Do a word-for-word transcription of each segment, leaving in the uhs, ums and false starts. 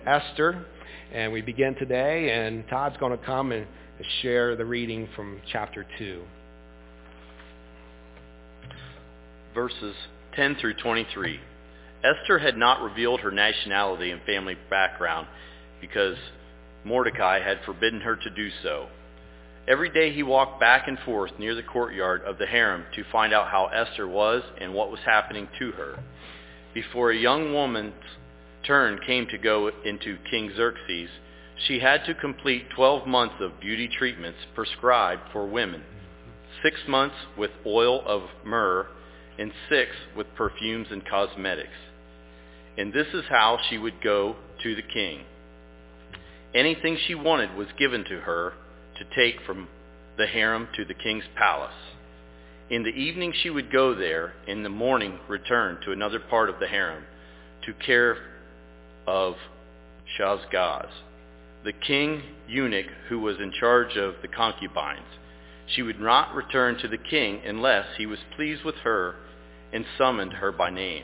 Esther, and we begin today, and Todd's going to come and share the reading from chapter two. Verses ten through twenty-three. Esther had not revealed her nationality and family background because Mordecai had forbidden her to do so. Every day he walked back and forth near the courtyard of the harem to find out how Esther was and what was happening to her. Before a young woman's turn came to go into King Xerxes, she had to complete twelve months of beauty treatments prescribed for women, six months with oil of myrrh, and six with perfumes and cosmetics. And this is how she would go to the king. Anything she wanted was given to her to take from the harem to the king's palace. In the evening she would go there, in the morning return to another part of the harem to care of Shazgaz, the king eunuch who was in charge of the concubines. She would not return to the king unless he was pleased with her and summoned her by name.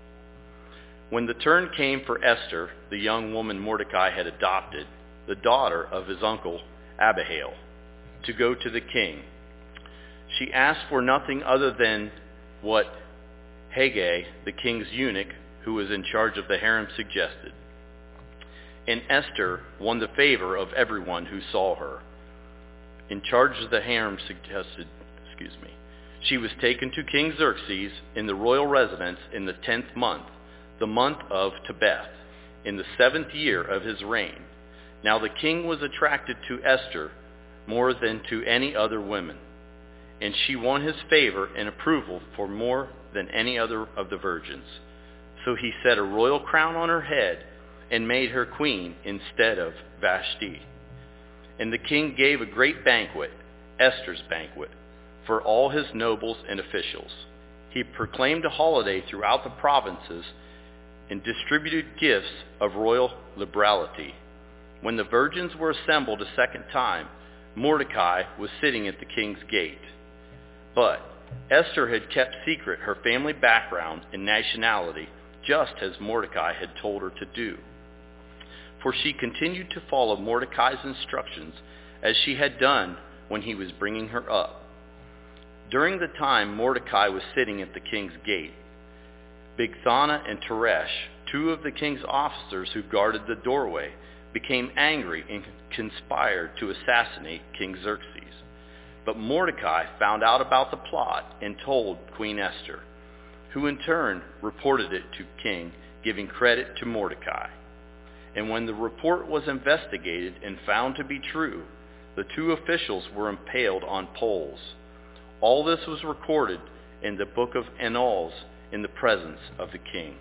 When the turn came for Esther, the young woman Mordecai had adopted, the daughter of his uncle Abihail, to go to the king, she asked for nothing other than what Haggai, the king's eunuch, who was in charge of the harem, suggested. And Esther won the favor of everyone who saw her. In charge of the harem suggested, excuse me, she was taken to King Xerxes in the royal residence in the tenth month, the month of Tebeth, in the seventh year of his reign. Now the king was attracted to Esther more than to any other woman, and she won his favor and approval for more than any other of the virgins. So he set a royal crown on her head and made her queen instead of Vashti. And the king gave a great banquet, Esther's banquet, for all his nobles and officials. He proclaimed a holiday throughout the provinces and distributed gifts of royal liberality. When the virgins were assembled a second time, Mordecai was sitting at the king's gate. But Esther had kept secret her family background and nationality, just as Mordecai had told her to do. For she continued to follow Mordecai's instructions as she had done when he was bringing her up. During the time Mordecai was sitting at the king's gate, Bigthana and Teresh, two of the king's officers who guarded the doorway, became angry and conspired to assassinate King Xerxes. But Mordecai found out about the plot and told Queen Esther, who in turn reported it to the king, giving credit to Mordecai. And when the report was investigated and found to be true, the two officials were impaled on poles. All this was recorded in the book of Annals in the presence of the king.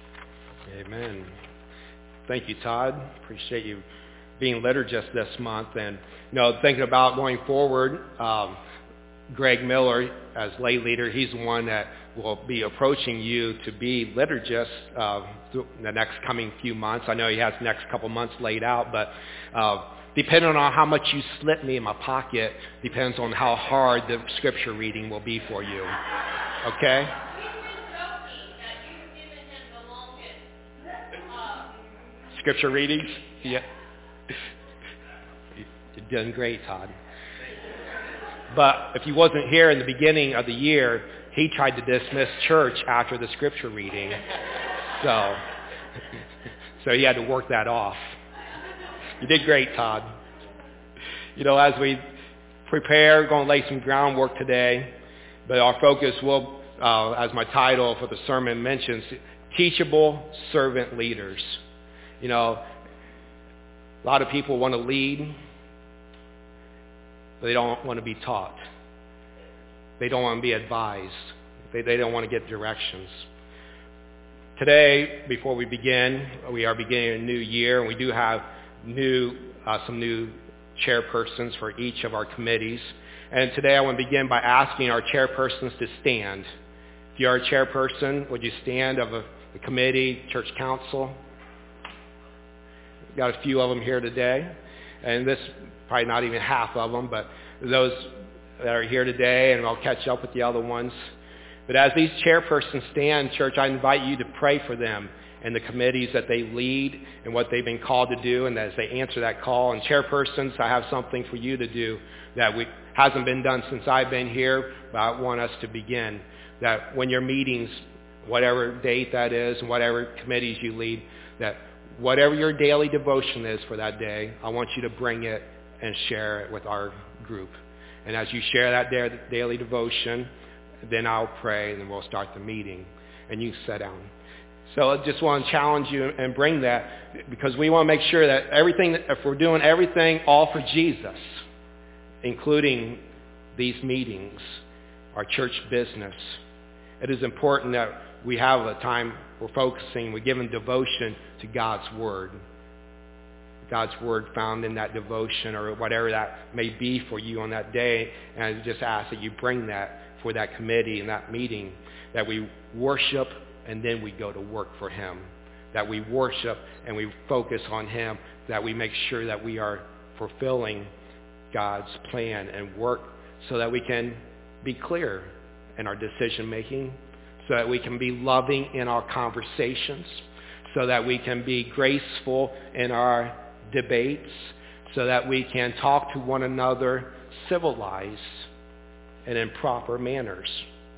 Amen. Thank you, Todd. Appreciate you being liturgist this month. And, you know, thinking about going forward, um, Greg Miller, as lay leader, he's the one that will be approaching you to be liturgist uh, the next coming few months. I know he has the next couple months laid out, but uh, depending on how much you slip me in my pocket, depends on how hard the scripture reading will be for you. Okay? Scripture readings? Yeah. You're doing great, Todd. But if he wasn't here in the beginning of the year, he tried to dismiss church after the scripture reading. So, so he had to work that off. You did great, Todd. You know, as we prepare, we're going to lay some groundwork today. But our focus will, uh, as my title for the sermon mentions, teachable servant leaders. You know, a lot of people want to lead, but they don't want to be taught. They don't want to be advised. They, they don't want to get directions. Today, before we begin, we are beginning a new year, and we do have new uh, some new chairpersons for each of our committees. And today I want to begin by asking our chairpersons to stand. If you are a chairperson, would you stand of a, a committee, church council? We've got a few of them here today. And this, probably not even half of them, but those that are here today, and I'll catch up with the other ones. But as these chairpersons stand, church, I invite you to pray for them and the committees that they lead and what they've been called to do, and as they answer that call. And chairpersons, I have something for you to do that we, hasn't been done since I've been here, but I want us to begin. That when your meetings, whatever date that is and whatever committees you lead, that whatever your daily devotion is for that day, I want you to bring it and share it with our group. And as you share that daily devotion, then I'll pray and then we'll start the meeting. And you sit down. So I just want to challenge you and bring that, because we want to make sure that everything, if we're doing everything all for Jesus, including these meetings, our church business, it is important that we have a time we're focusing, we're giving devotion to God's Word. God's Word found in that devotion or whatever that may be for you on that day. And I just ask that you bring that for that committee and that meeting, that we worship and then we go to work for Him. That we worship and we focus on Him, that we make sure that we are fulfilling God's plan and work so that we can be clear in our decision making, so that we can be loving in our conversations, so that we can be graceful in our debates, so that we can talk to one another civilized and in proper manners,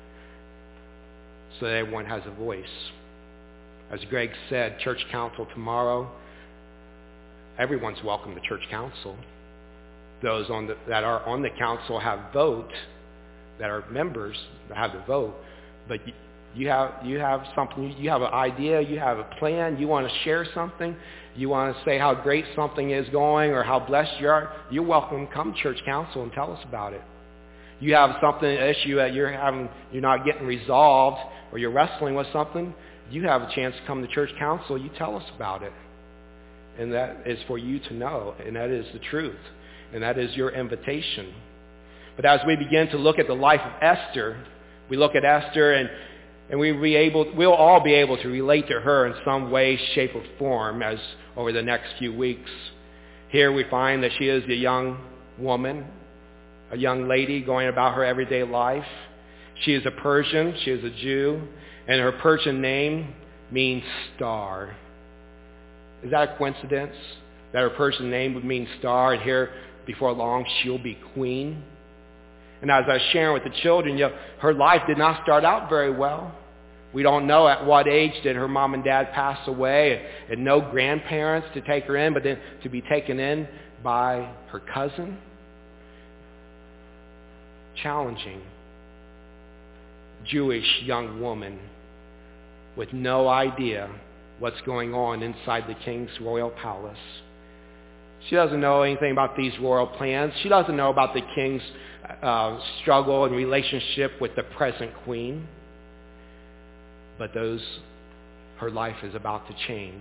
so that everyone has a voice. As Greg said, church council tomorrow, everyone's welcome to church council. Those on the, that are on the council have vote, that are members that have the vote, but you, you have you have something, you have an idea, you have a plan, you want to share something, you want to say how great something is going or how blessed you are, you're welcome to come to church council and tell us about it. You have something, an issue that you're having, you're not getting resolved, or you're wrestling with something, you have a chance to come to church council, you tell us about it. And that is for you to know, and that is the truth. And that is your invitation. But as we begin to look at the life of Esther, we look at Esther and, and we be able, we'll all be able to relate to her in some way, shape, or form as over the next few weeks. Here we find that she is a young woman, a young lady going about her everyday life. She is a Persian, she is a Jew, and her Persian name means star. Is that a coincidence that her Persian name would mean star, and here before long she'll be queen? And as I was sharing with the children, you know, her life did not start out very well. We don't know at what age did her mom and dad pass away, and, and no grandparents to take her in, but then to be taken in by her cousin. Challenging. Jewish young woman with no idea what's going on inside the king's royal palace. She doesn't know anything about these royal plans. She doesn't know about the king's uh, struggle and relationship with the present queen. But those, her life is about to change.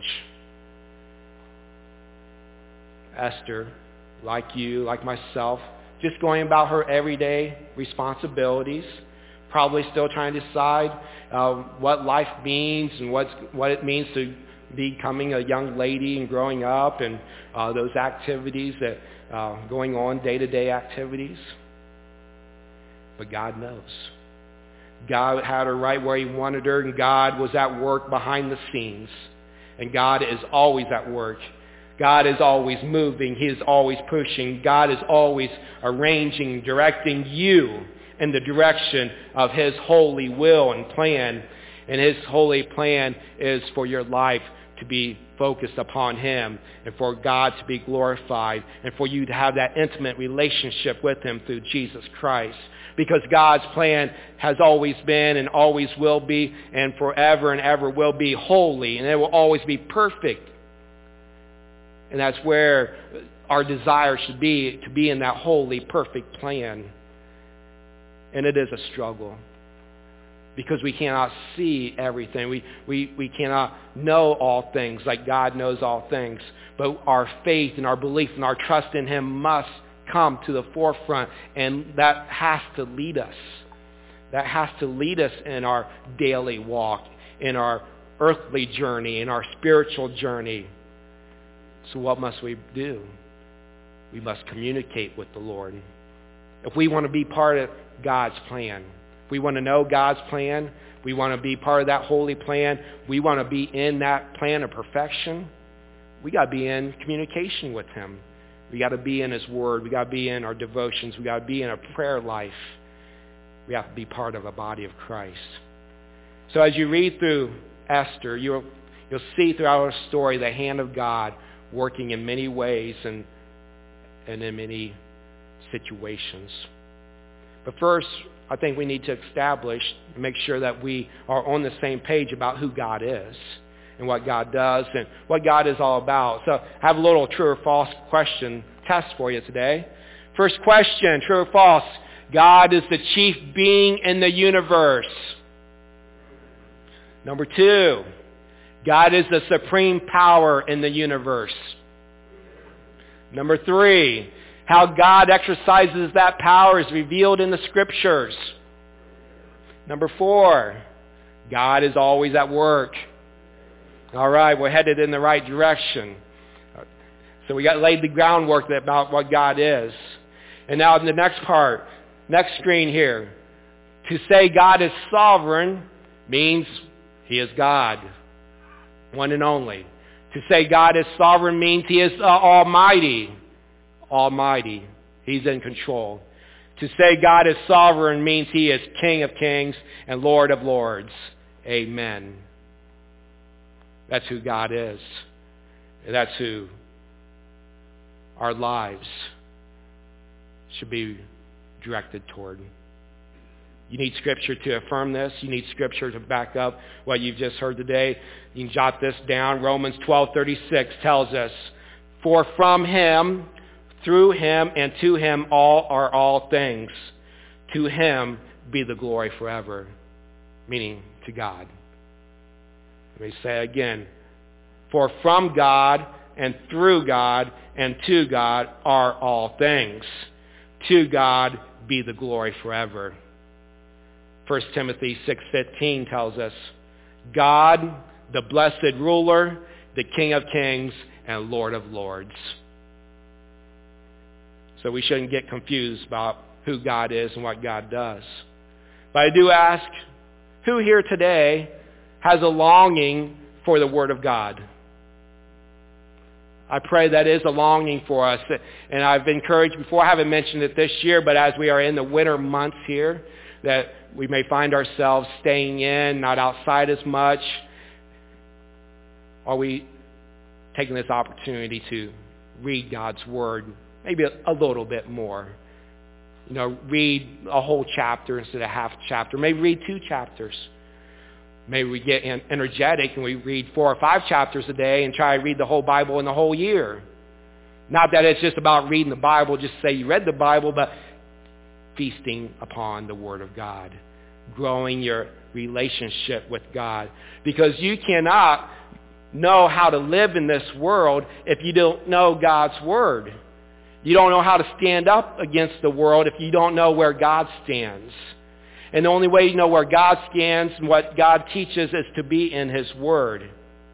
Esther, like you, like myself, just going about her everyday responsibilities, probably still trying to decide uh, what life means and what's, what it means to becoming a young lady and growing up, and uh, those activities that uh, going on, day-to-day activities. But God knows. God had her right where He wanted her, and God was at work behind the scenes. And God is always at work. God is always moving. He is always pushing. God is always arranging, directing you in the direction of His holy will and plan. And His holy plan is for your life to be focused upon Him, and for God to be glorified, and for you to have that intimate relationship with Him through Jesus Christ. Because God's plan has always been and always will be and forever and ever will be holy, and it will always be perfect. And that's where our desire should be, to be in that holy, perfect plan. And it is a struggle, because we cannot see everything. We, we, we cannot know all things like God knows all things. But our faith and our belief and our trust in Him must come to the forefront, and that has to lead us. That has to lead us in our daily walk, in our earthly journey, in our spiritual journey. So what must we do? We must communicate with the Lord. If we want to be part of God's plan, if we want to know God's plan, We want to be part of that holy plan. We want to be in that plan of perfection. We got to be in communication with him. We got to be in his word. We got to be in our devotions. We got to be in a prayer life. We have to be part of a body of Christ. So as you read through Esther, you'll, you'll see throughout our story the hand of God working in many ways and, and in many situations. But first, I think we need to establish, make sure that we are on the same page about who God is and what God does and what God is all about. So I have a little true or false question test for you today. First question, true or false? God is the chief being in the universe. Number two, God is the supreme power in the universe. Number three, how God exercises that power is revealed in the scriptures. Number four, God is always at work. All right, we're headed in the right direction. So we got laid the groundwork about what God is. And now in the next part, next screen here, to say God is sovereign means he is God, one and only. To say God is sovereign means he is uh, almighty. Almighty. He's in control. To say God is sovereign means he is King of kings and Lord of lords. Amen. That's who God is. And that's who our lives should be directed toward. You need Scripture to affirm this. You need Scripture to back up what you've just heard today. You can jot this down. Romans twelve thirty-six tells us, for from him, through him, and to him all are all things. To him be the glory forever. Meaning to God. Let me say it again. For from God, and through God, and to God are all things. To God be the glory forever. First Timothy six fifteen tells us, God, the blessed ruler, the King of kings, and Lord of lords. So we shouldn't get confused about who God is and what God does. But I do ask, who here today has a longing for the Word of God? I pray that is a longing for us. And I've encouraged before, I haven't mentioned it this year, but as we are in the winter months here, that we may find ourselves staying in, not outside as much. Are we taking this opportunity to read God's Word maybe a, a little bit more? You know, read a whole chapter instead of half a chapter. Maybe read two chapters. Maybe we get energetic and we read four or five chapters a day and try to read the whole Bible in the whole year. Not that it's just about reading the Bible, just say you read the Bible, but feasting upon the Word of God. Growing your relationship with God. Because you cannot know how to live in this world if you don't know God's Word. You don't know how to stand up against the world if you don't know where God stands. And the only way you know where God stands and what God teaches is to be in his Word.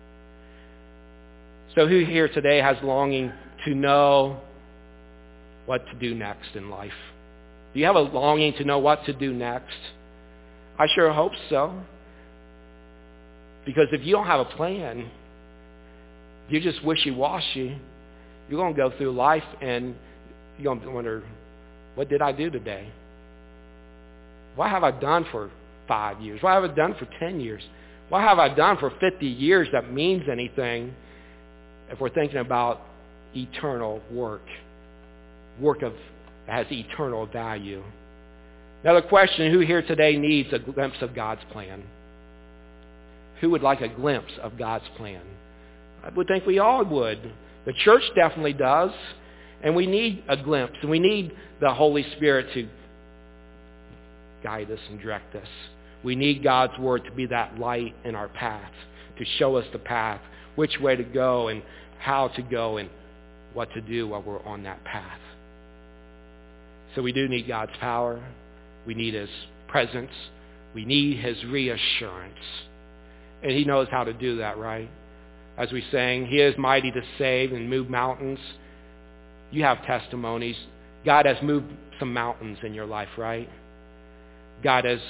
So who here today has longing to know what to do next in life? Do you have a longing to know what to do next? I sure hope so. Because if you don't have a plan, you're just wishy-washy, you're going to go through life and you're going to wonder, what did I do today? What have I done for five years? What have I done for ten years? What have I done for fifty years that means anything if we're thinking about eternal work, work of that has eternal value? Another question, who here today needs a glimpse of God's plan? Who would like a glimpse of God's plan? I would think we all would. The church definitely does. And we need a glimpse. And we need the Holy Spirit to guide us and direct us. We need God's Word to be that light in our path, to show us the path, which way to go and how to go and what to do while we're on that path. So we do need God's power. We need his presence. We need his reassurance. And he knows how to do that, right? As we sang, he is mighty to save and move mountains. You have testimonies. God has moved some mountains in your life, right? God has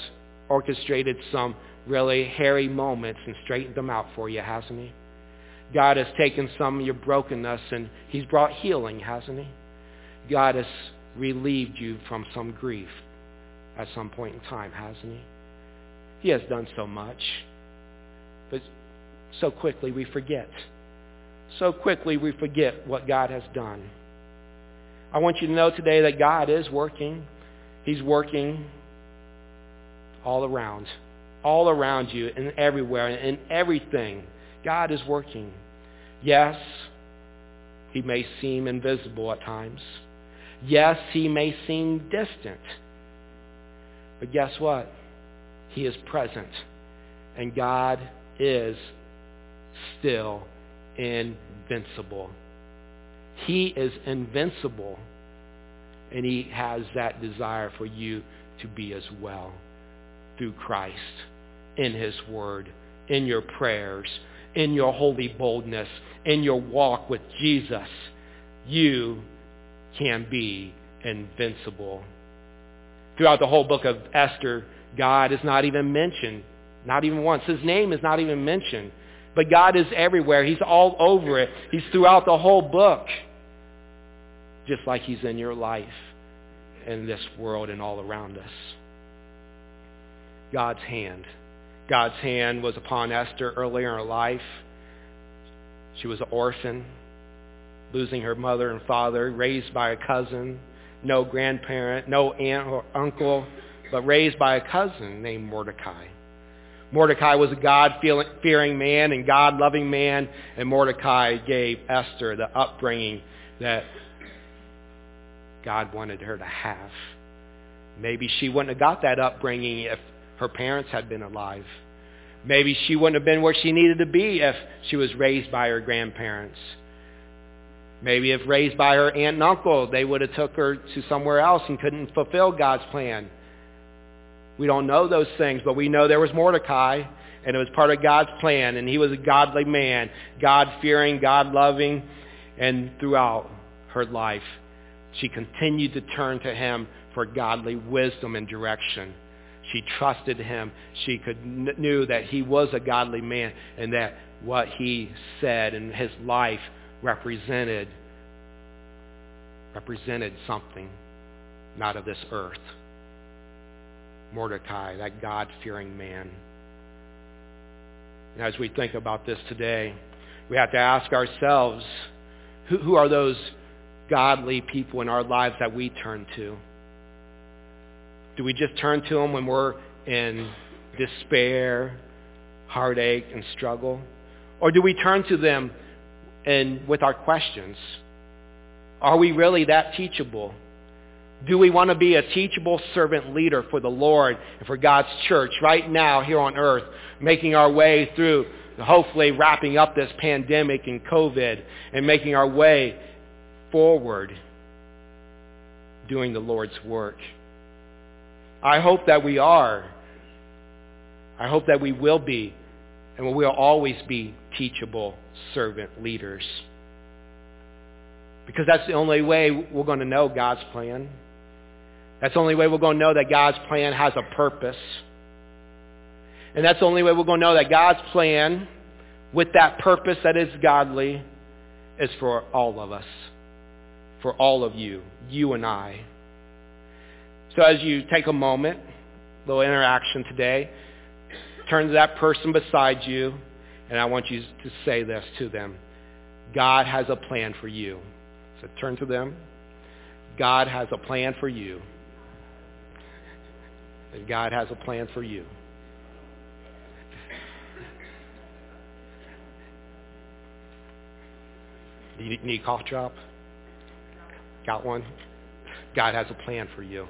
orchestrated some really hairy moments and straightened them out for you, hasn't he? God has taken some of your brokenness and he's brought healing, hasn't he? God has relieved you from some grief at some point in time, hasn't he? He has done so much. But so quickly we forget. So quickly we forget what God has done. I want you to know today that God is working. He's working all around. All around you and everywhere and everything. God is working. Yes, he may seem invisible at times. Yes, he may seem distant. But guess what? He is present. And God is still invincible. He is invincible. And he has that desire for you to be as well through Christ, in his word, in your prayers, in your holy boldness, in your walk with Jesus. You can be invincible. Throughout the whole book of Esther, God is not even mentioned, not even once. His name is not even mentioned. But God is everywhere. He's all over it. He's throughout the whole book. Just like he's in your life, in this world, and all around us. God's hand. God's hand was upon Esther earlier in her life. She was an orphan, losing her mother and father, raised by a cousin, no grandparent, no aunt or uncle, but raised by a cousin named Mordecai. Mordecai was a God-fearing man and God-loving man, and Mordecai gave Esther the upbringing that God wanted her to have. Maybe she wouldn't have got that upbringing if her parents had been alive. Maybe she wouldn't have been where she needed to be if she was raised by her grandparents. Maybe if raised by her aunt and uncle, they would have took her to somewhere else and couldn't fulfill God's plan. We don't know those things, but we know there was Mordecai, and it was part of God's plan, and he was a godly man, God-fearing, God-loving, and throughout her life, she continued to turn to him for godly wisdom and direction. She trusted him. She could knew that he was a godly man and that what he said in his life represented represented something not of this earth. Mordecai, that God-fearing man. And as we think about this today, we have to ask ourselves, who, who are those godly people in our lives that we turn to? Do we just turn to them when we're in despair, heartache, and struggle? Or do we turn to them and with our questions? Are we really that teachable? Do we want to be a teachable servant leader for the Lord and for God's church right now here on earth, making our way through, hopefully wrapping up this pandemic and COVID and making our way forward doing the Lord's work? I hope that we are. I hope that we will be, and we will always be teachable servant leaders. Because that's the only way we're going to know God's plan. That's the only way we're going to know that God's plan has a purpose. And that's the only way we're going to know that God's plan, with that purpose that is godly, is for all of us. For all of you, you and I. So as you take a moment, a little interaction today, turn to that person beside you, and I want you to say this to them. God has a plan for you. So turn to them. God has a plan for you. And God has a plan for you. Need, need a cough drop? Got one? God has a plan for you.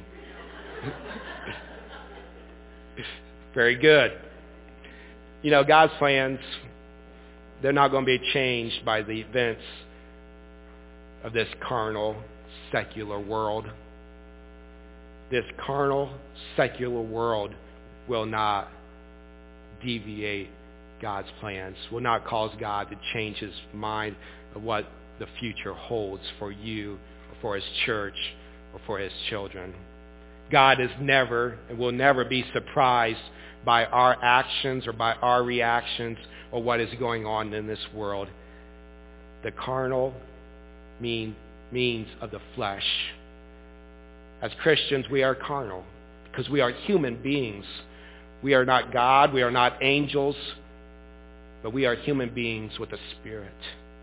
Very good. You know, God's plans, they're not going to be changed by the events of this carnal, secular world. This carnal, secular world will not deviate God's plans, will not cause God to change his mind of what the future holds for you, or for his church, or for his children. God is never and will never be surprised by our actions or by our reactions or what is going on in this world. The carnal mean, means of the flesh. As Christians, we are carnal because we are human beings. We are not God. We are not angels. But we are human beings with a spirit.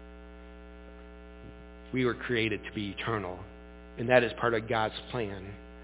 We were created to be eternal. And that is part of God's plan.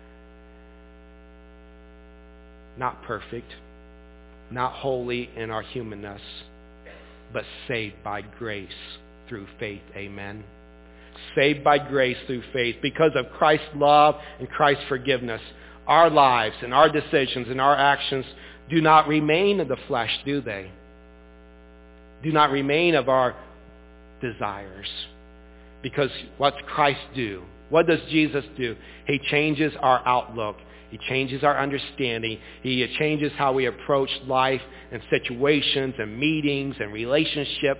Not perfect, not holy in our humanness, but saved by grace through faith. Amen. Saved by grace through faith. Because of Christ's love and Christ's forgiveness, our lives and our decisions and our actions do not remain in the flesh, do they? Do not remain of our desires. Because what's Christ do? What does Jesus do? He changes our outlook. He changes our understanding. He changes how we approach life and situations and meetings and relationships.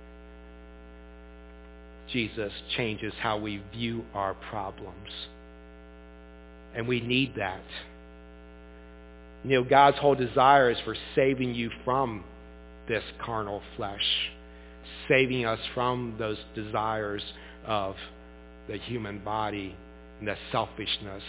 Jesus changes how we view our problems. And we need that. You know, God's whole desire is for saving you from this carnal flesh, saving us from those desires of the human body and the selfishness.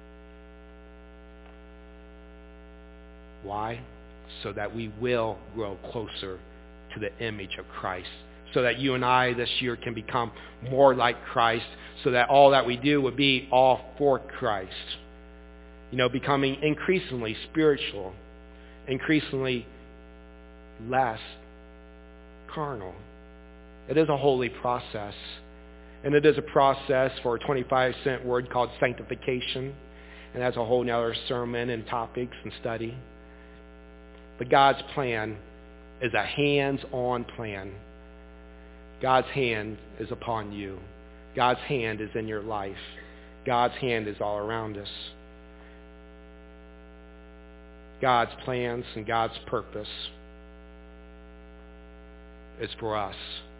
Why? So that we will grow closer to the image of Christ. So that you and I this year can become more like Christ. So that all that we do would be all for Christ. You know, becoming increasingly spiritual. Increasingly less carnal. It is a holy process. And it is a process for a twenty-five cent word called sanctification. And that's a whole nother sermon and topics and study. But God's plan is a hands-on plan. God's hand is upon you. God's hand is in your life. God's hand is all around us. God's plans and God's purpose is for us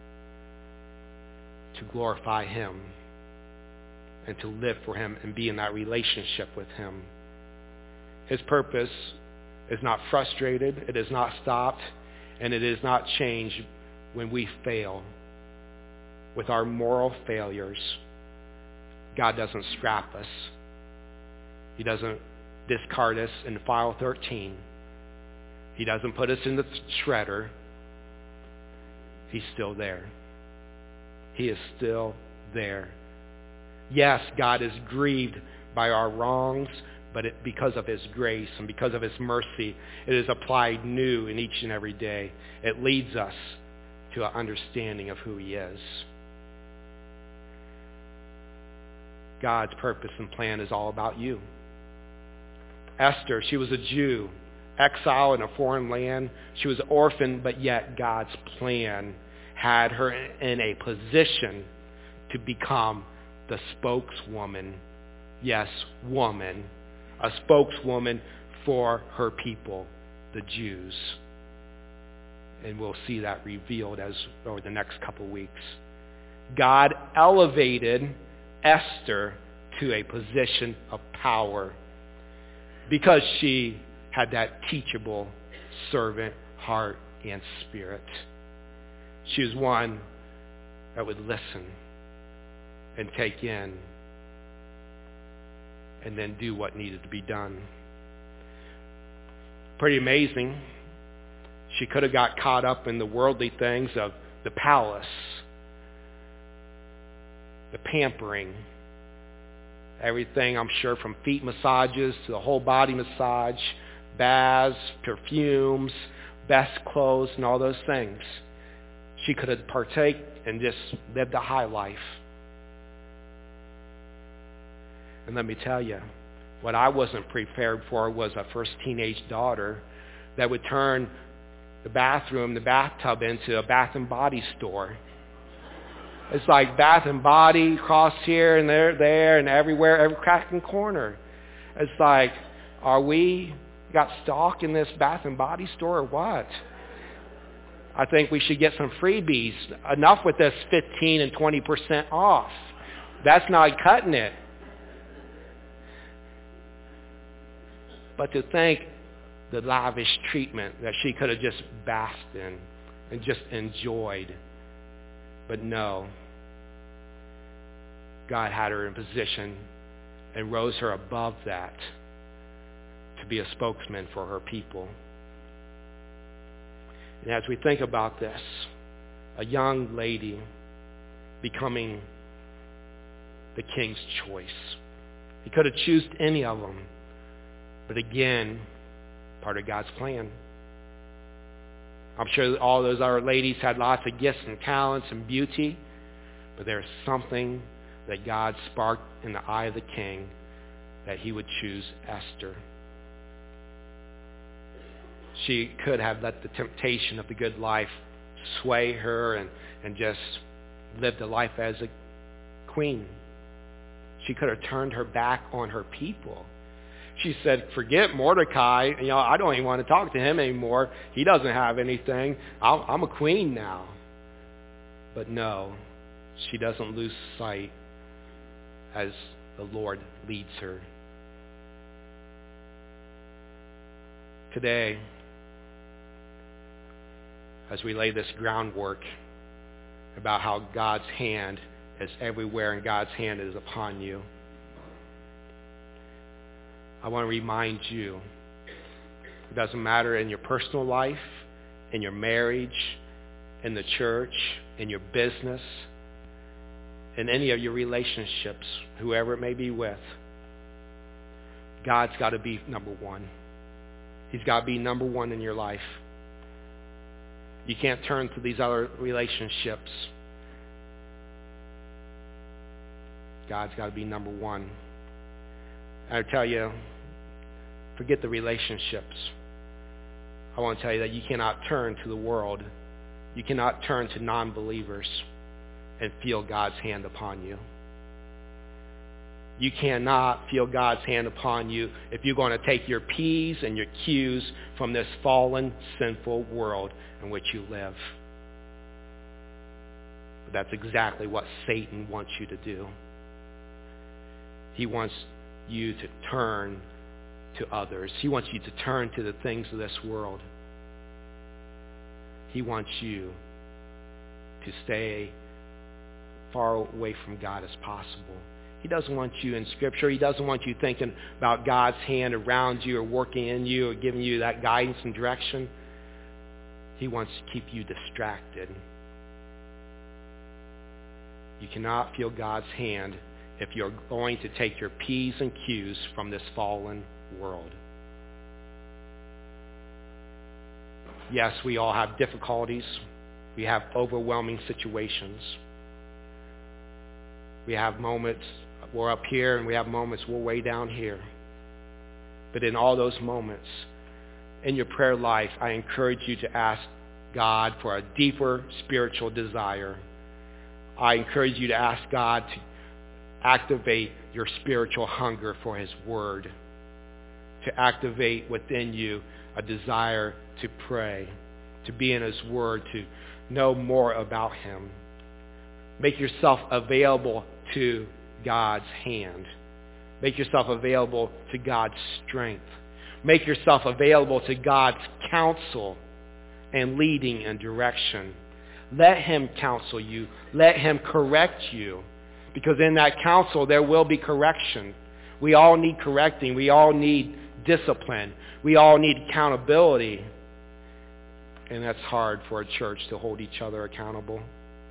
to glorify Him and to live for Him and be in that relationship with Him. His purpose is not frustrated, it is not stopped, and it is not changed when we fail. With our moral failures, God doesn't scrap us. He doesn't discard us in file thirteen. He doesn't put us in the shredder. He's still there. He is still there. Yes, God is grieved by our wrongs, but it, because of His grace and because of His mercy, it is applied new in each and every day. It leads us to an understanding of who He is. God's purpose and plan is all about you. Esther, she was a Jew, exile in a foreign land. She was an orphan, but yet God's plan had her in a position to become the spokeswoman, yes, woman, a spokeswoman for her people, the Jews. And we'll see that revealed as over the next couple of weeks. God elevated Esther to a position of power because she had that teachable servant heart and spirit. She was one that would listen and take in and then do what needed to be done. Pretty amazing. She could have got caught up in the worldly things of the palace, the pampering, everything, I'm sure, from feet massages to the whole body massage, baths, perfumes, best clothes, and all those things. She could have partaken and just lived a high life. And let me tell you, what I wasn't prepared for was a first teenage daughter that would turn the bathroom, the bathtub into a Bath and Body store. It's like Bath and Body across here and there, there and everywhere, every crack and corner. It's like, are we got stock in this Bath and Body store or what? I think we should get some freebies. Enough with this fifteen and twenty percent off. That's not cutting it. but to think the lavish treatment that she could have just basked in and just enjoyed. But no, God had her in position and rose her above that to be a spokesman for her people. And as we think about this, a young lady becoming the king's choice. He could have chosen any of them, but again, part of God's plan. I'm sure all those other ladies had lots of gifts and talents and beauty, but there's something that God sparked in the eye of the king that he would choose Esther. She could have let the temptation of the good life sway her and, and just lived a life as a queen. She could have turned her back on her people. She said, forget Mordecai. You know, I don't even want to talk to him anymore. He doesn't have anything. I'll, I'm a queen now. But no, she doesn't lose sight as the Lord leads her. Today, as we lay this groundwork about how God's hand is everywhere and God's hand is upon you, I want to remind you, it doesn't matter in your personal life, in your marriage, in the church, in your business, in any of your relationships, whoever it may be with, God's got to be number one. He's got to be number one in your life. You can't turn to these other relationships. God's got to be number one. I tell you, forget the relationships. I want to tell you that you cannot turn to the world. You cannot turn to non-believers and feel God's hand upon you. You cannot feel God's hand upon you if you're going to take your P's and your Q's from this fallen, sinful world in which you live. But that's exactly what Satan wants you to do. He wants you to turn to others. He wants you to turn to the things of this world. He wants you to stay far away from God as possible. He doesn't want you in Scripture. He doesn't want you thinking about God's hand around you or working in you or giving you that guidance and direction. He wants to keep you distracted. You cannot feel God's hand if you're going to take your P's and Q's from this fallen world. Yes, we all have difficulties. We have overwhelming situations. We have moments we're up here and we have moments we're way down here. But in all those moments, in your prayer life, I encourage you to ask God for a deeper spiritual desire. I encourage you to ask God to activate your spiritual hunger for His Word, to activate within you a desire to pray, to be in His Word, to know more about Him. Make yourself available to God's hand. Make yourself available to God's strength. Make yourself available to God's counsel and leading and direction. Let Him counsel you. Let Him correct you. Because in that counsel there will be correction. We all need correcting. We all need discipline. We all need accountability. And that's hard for a church to hold each other accountable.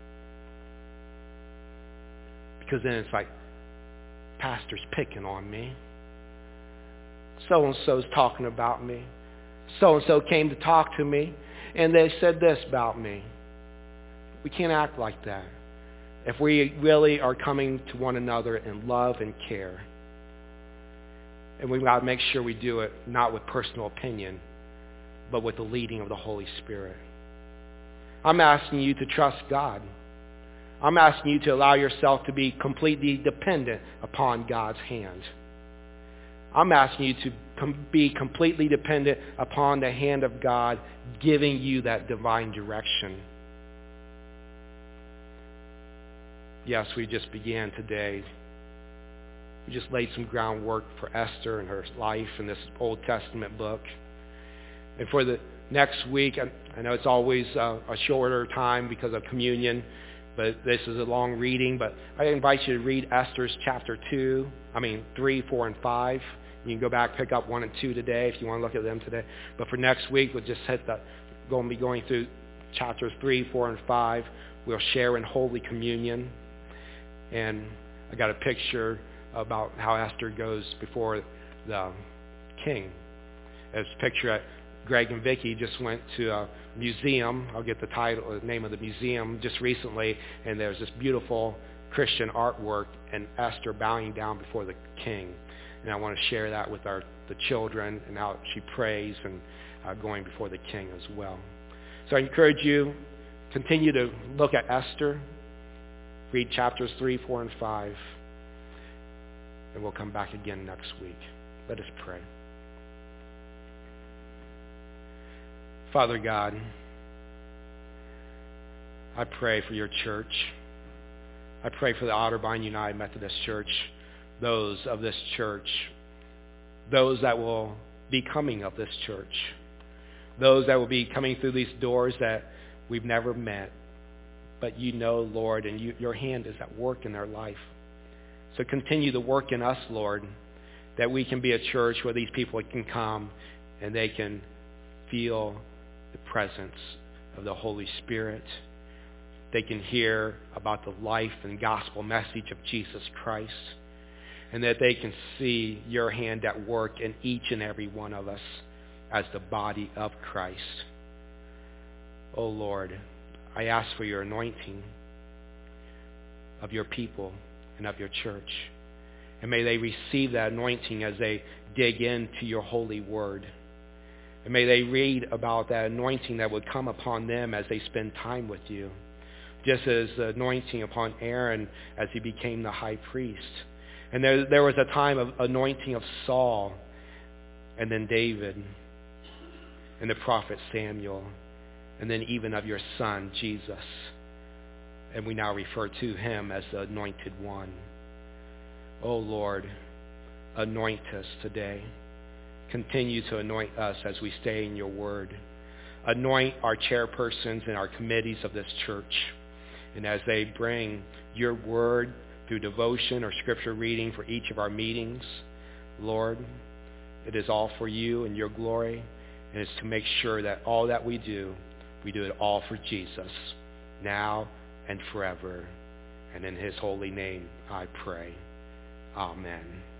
Because then it's like, pastor's picking on me. So-and-so's talking about me. So-and-so came to talk to me, and they said this about me. We can't act like that. If we really are coming to one another in love and care, and we've got to make sure we do it not with personal opinion, but with the leading of the Holy Spirit. I'm asking you to trust God. I'm asking you to allow yourself to be completely dependent upon God's hand. I'm asking you to com- be completely dependent upon the hand of God giving you that divine direction. Yes, we just began today we just laid some groundwork for Esther and her life in this Old Testament book. And for the next week, I, I know it's always uh, a shorter time because of communion, but this is a long reading. But I invite you to read Esther's chapter two, I mean three, four, and five. You can go back, pick up one and two today if you want to look at them today. But for next week, we'll just hit the, going to be going through chapters three, four, and five. We'll share in Holy Communion. And I got a picture about how Esther goes before the king. As a picture at Greg and Vicki just went to a museum. I'll get the title, the name of the museum just recently, and there's this beautiful Christian artwork and Esther bowing down before the king. And I want to share that with our the children and how she prays and uh, going before the king as well. So I encourage you, continue to look at Esther, read chapters three, four, and five, and we'll come back again next week. Let us pray. Father God, I pray for your church. I pray for the Otterbein United Methodist Church, those of this church, those that will be coming of this church, those that will be coming through these doors that we've never met, but you know, Lord, and you, your hand is at work in their life. So continue to work in us, Lord, that we can be a church where these people can come and they can feel the presence of the Holy Spirit. They can hear about the life and gospel message of Jesus Christ, and that they can see your hand at work in each and every one of us as the body of Christ. Oh Lord, I ask for your anointing of your people and of your church. And may they receive that anointing as they dig into your holy word. And may they read about that anointing that would come upon them as they spend time with you. Just as the anointing upon Aaron as he became the high priest. And there, there was a time of anointing of Saul, and then David, and the prophet Samuel, and then even of your son, Jesus. And we now refer to him as the anointed one. Oh Lord, anoint us today. Continue to anoint us as we stay in your word. Anoint our chairpersons and our committees of this church. And as they bring your word through devotion or scripture reading for each of our meetings, Lord, it is all for you and your glory. And it's to make sure that all that we do, we do it all for Jesus, now and forever. And in his holy name I pray. Amen.